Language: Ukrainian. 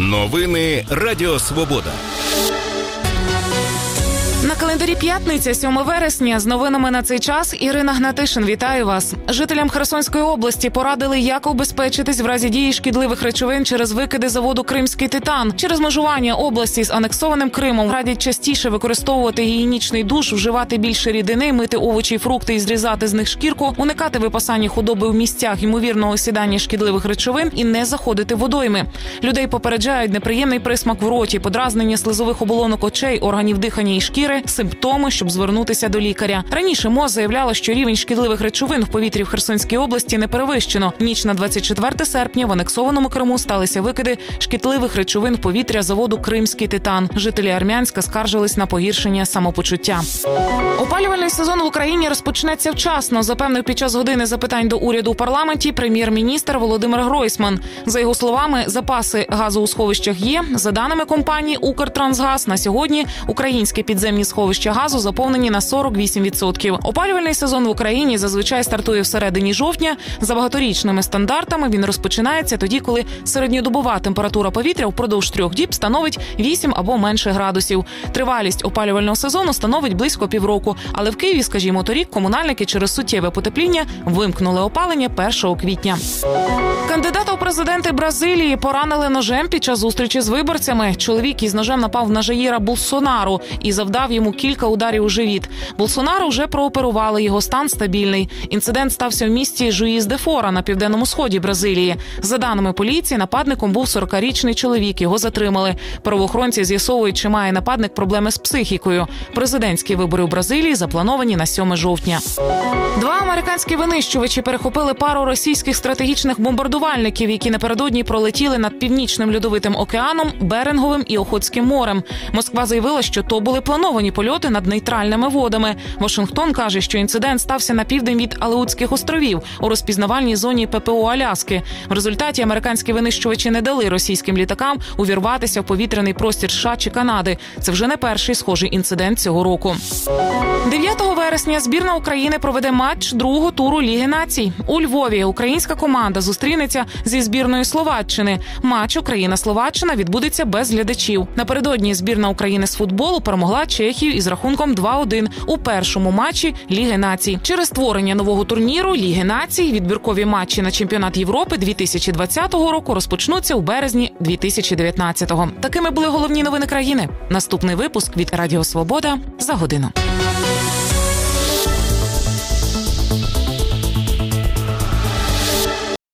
Новини Радіо Свобода. На календарі п'ятниця, 7 вересня. З новинами на цей час Ірина Гнатишин. Вітаю вас. Жителям Херсонської області порадили, як убезпечитись в разі дії шкідливих речовин через викиди заводу «Кримський титан». Через межування області з анексованим Кримом радять частіше використовувати гігієнічний душ, вживати більше рідини, мити овочі і фрукти і зрізати з них шкірку, уникати випасання худоби в місцях ймовірного осідання шкідливих речовин і не заходити в водойми. Людей попереджають неприємний присмак в роті, подразнення слизових оболонок очей, органів дихання і шкіри, симптоми, щоб звернутися до лікаря. Раніше МОЗ заявляла, що рівень шкідливих речовин в повітрі в Херсонській області не перевищено. Ніч на 24 серпня в анексованому Криму сталися викиди шкідливих речовин в повітря заводу «Кримський титан». Жителі Армянська скаржились на погіршення самопочуття. Опалювальний сезон в Україні розпочнеться вчасно, запевнив під час години запитань до уряду у парламенті прем'єр-міністр Володимир Гройсман. За його словами, запаси газу у сховищах є. За даними компанії «Укртрансгаз», на сьогодні українські підземні сховища газу заповнені на 48%. Опалювальний сезон в Україні зазвичай стартує всередині жовтня. За багаторічними стандартами він розпочинається тоді, коли середньодобова температура повітря впродовж 3 діб становить 8 або менше градусів. Тривалість опалювального сезону становить близько півроку. Але в Києві, скажімо, торік комунальники через суттєве потепління вимкнули опалення 1 квітня. Кандидата у президенти Бразилії поранили ножем під час зустрічі з виборцями. Чоловік із ножем напав на Жаїра Болсонару і завдав йому кілька ударів у живіт. Болсонару вже прооперували, його стан стабільний. Інцидент стався в місті Жуїз-де-Фора на південному сході Бразилії. За даними поліції, нападником був 40-річний чоловік, його затримали. Правоохоронці з'ясовують, чи має нападник проблеми з психікою. Президентські вибори у Бразилії заплановані на 7 жовтня. 2 американські винищувачі перехопили пару російських стратегічних бомбардувальників, які напередодні пролетіли над Північним льодовитим океаном, Беринговим і Охотським морем. Москва заявила, що то були плановані польоти над нейтральними водами. Вашингтон каже, що інцидент стався на південь від Алеутських островів у розпізнавальній зоні ППО Аляски. В результаті американські винищувачі не дали російським літакам увірватися в повітряний простір США чи Канади. Це вже не перший схожий інцидент цього року. 9 вересня збірна України проведе матч другого туру Ліги націй. У Львові українська команда зустрінеться зі збірною Словаччини. Матч Україна-Словаччина відбудеться без глядачів. Напередодні збірна України з футболу перемогла Чехію із рахунком 2-1 у першому матчі Ліги націй. Через створення нового турніру Ліги націй відбіркові матчі на чемпіонат Європи 2020 року розпочнуться у березні 2019-го. Такими були головні новини країни. Наступний випуск від Радіо Свобода за годину.